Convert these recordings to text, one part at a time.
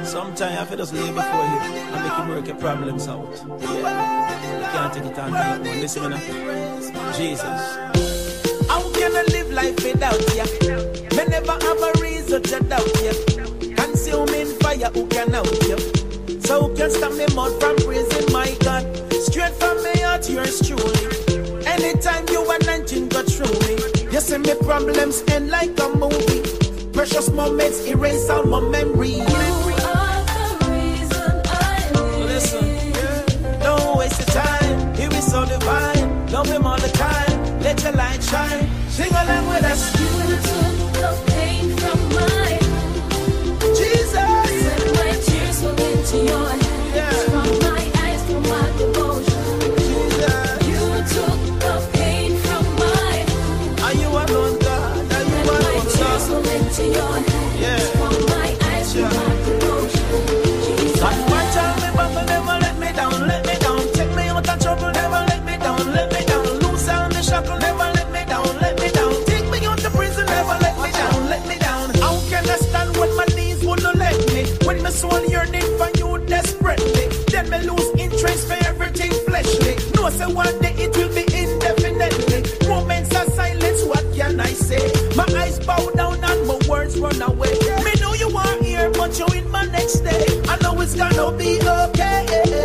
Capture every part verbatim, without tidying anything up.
Sometimes I have to just lay before you and make him work your problems out. Yeah. You can't take it on me. Listen, me now. Jesus. How can I live life without you? Me never have a reason to doubt you. Consuming fire, who can out you? So who can stop me mouth from praising my God? Straight from my heart, yours truly. Anytime you anointing go through me, you see me problems end like a movie. Precious moments erase all my memory. You are the reason I live. Listen, yeah. Don't waste your time. Here is so divine. Love him all the time. Let your light shine. Sing along with us. You took the pain from my Jesus. When my tears fall into your hands, yeah. From my eyes, from my devotion. Jesus. You took the pain from my. Are you alone, God? Are you alone, God? Tears fall into your hands, yeah. From my eyes, yeah. From my devotion. Jesus. One time me bubble, never let me down, let me down. Take me out of trouble, never let me down, let me down. Loose down the shackle, never let me down, let me down. Take me out of prison, never let me down, let me down. How can I stand when my knees wouldn't let me? When my soul yearning for you desperately, then me lose interest for everything fleshly. No, say one day it will be indefinitely. Moments of silence, what can I say? My eyes bow down and my words run away. Me know you are here, but you in my next day. I know it's gonna be okay.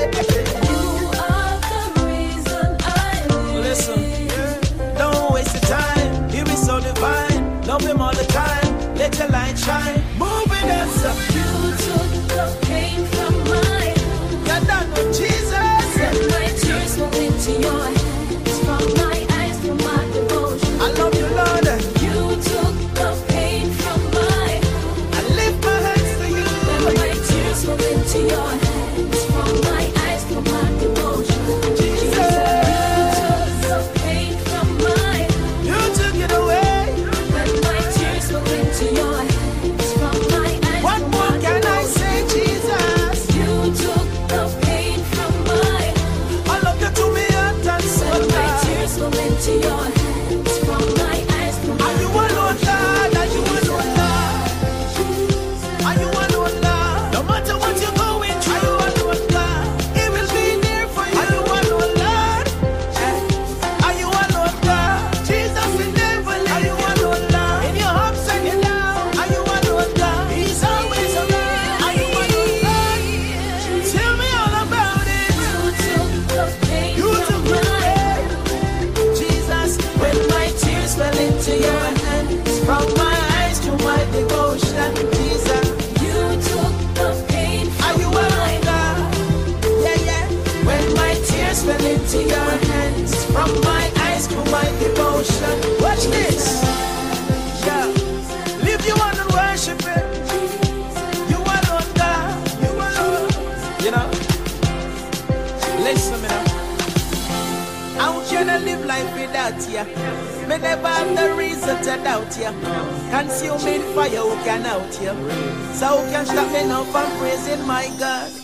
You are the reason I live. Listen, don't waste your time. Here is so divine. Love him all the time. Let your light shine. Move it up. You took the pain from my. You're done with Jesus. When my tears fall into your hands, from my eyes, from my devotion. I love you, Lord. You took the pain from my. I lift my hands to you. When my tears fall into your hands, from my eyes, from my devotion. Jesus. You took the pain from my. You took it away. When my tears fall into your hands, from my eyes. What more can I say, Jesus? You took the pain from my. I love you to me heart and soul. When my tears fall into your hands, from my eyes, from my. Are you alone, Lord? Are you alone, Lord? Are you alone, Lord? No matter what you're going through, are you alone, Lord? He will be there for you. Are you alone, Lord? Are you alone, Lord? Jesus will never leave. Are you alone, Lord? In your ups and your downs, are you alone, Lord? He's always around. Are you alone, Lord? Tell me all about it. You took the pain. You took the pain. Jesus, when my tears fell into your hands, from my eyes to my devotion, Jesus, you took the pain from. Are you alone, God? Yeah, yeah. When my tears fell into your hands, from my eyes to my devotion. Watch this. Yeah. Lift you on and worship Him. You alone, God. You alone. You know. Listen, me now. How can I live life without you? Me never have the reason to doubt you. Consuming fire, who can out you? So who can stop me now from praising my God?